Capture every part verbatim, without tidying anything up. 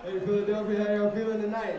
Hey, Philadelphia, how y'all feeling tonight?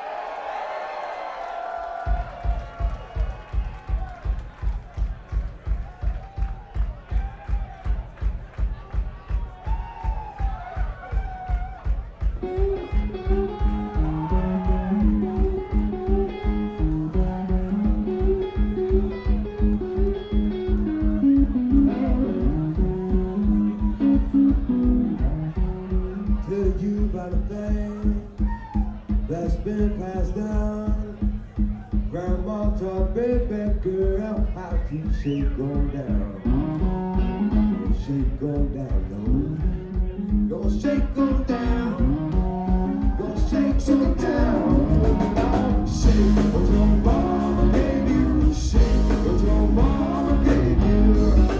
Tell you about a thing that's been passed down. Grandma taught baby girl how to shake on down. Shake on down, no. Gonna shake on down. Gonna shake, shake it down. Shake what your mama gave you. Shake what your mama gave you.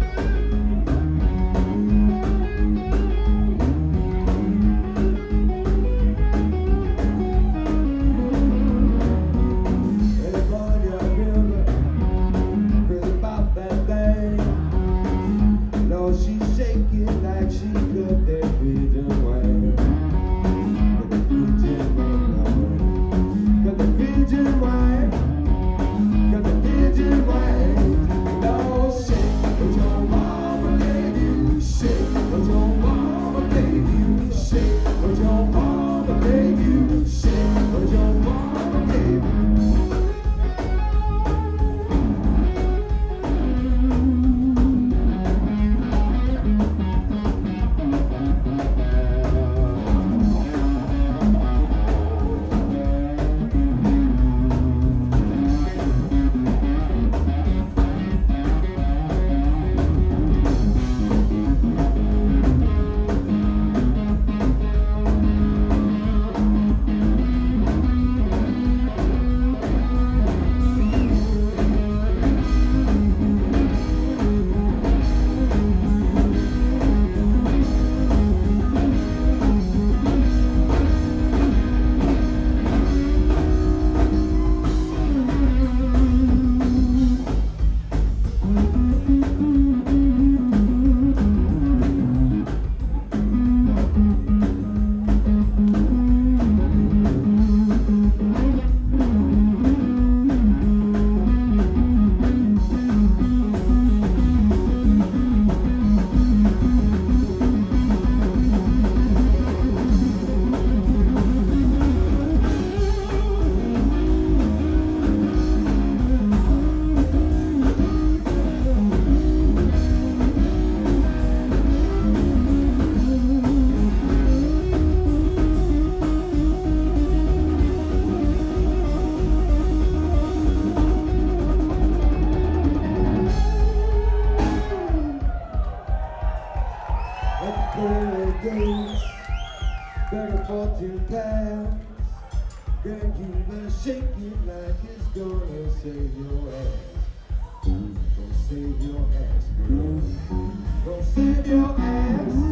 Better fortune pass. Girl, you better shake it like it's gonna save your ass. Gonna save your ass, girl. Gonna save your ass.